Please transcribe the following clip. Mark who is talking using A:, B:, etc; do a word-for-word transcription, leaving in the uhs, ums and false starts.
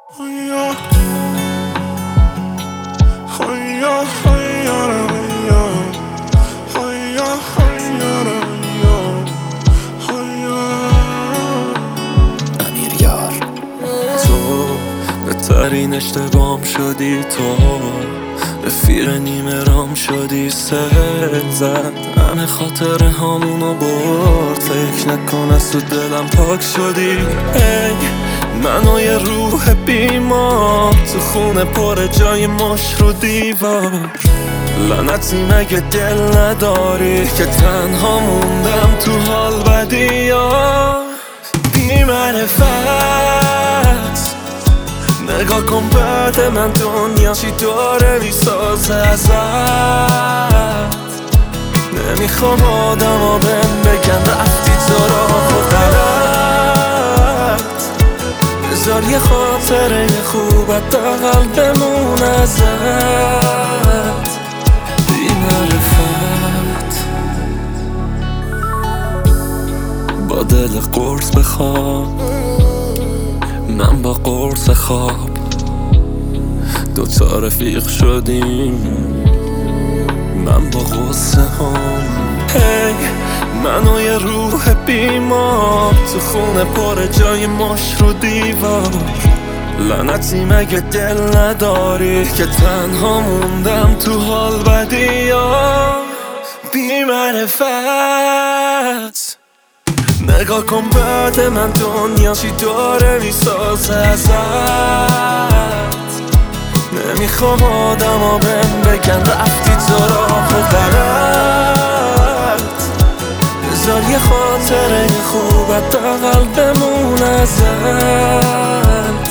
A: امیریار تو بهترین اشتباهم شدی، تو رفیق نیمه رام شدی، سر زد همه خاطره همونو برد، فکر نکن از تو دلم پاک شدی. ای منو یه روح بیمار تو خونه پر جای مش رو دیوار، لعنتی مگه دل نداری که تنها موندم تو حال بدی ها. بی معرفت نگاه کن بعد من دنیا چی داره میسازه ازت. نمیخوام آدم ها بهم بگن رفتی تو راه و غلط، بذار یه خاطره خوبت بغل بمون ازت. بی معرفت با دل قرص بخواب، من با قرص خواب دوتا رفیق شدیم، من با غصه هم. هی منو یه روح بیمار تو خونه پر جای مش رو دیوار، لعنتی مگه دل نداری که تنها موندم تو حال بدی ها. بی معرفت نگاه کن بعد من دنیا چی داره میسازه ازت. نمیخوام آدم ها بهم بگن رفتی تو راه و غلط، بذار یه خاطره خوبت بغل بمون ازت.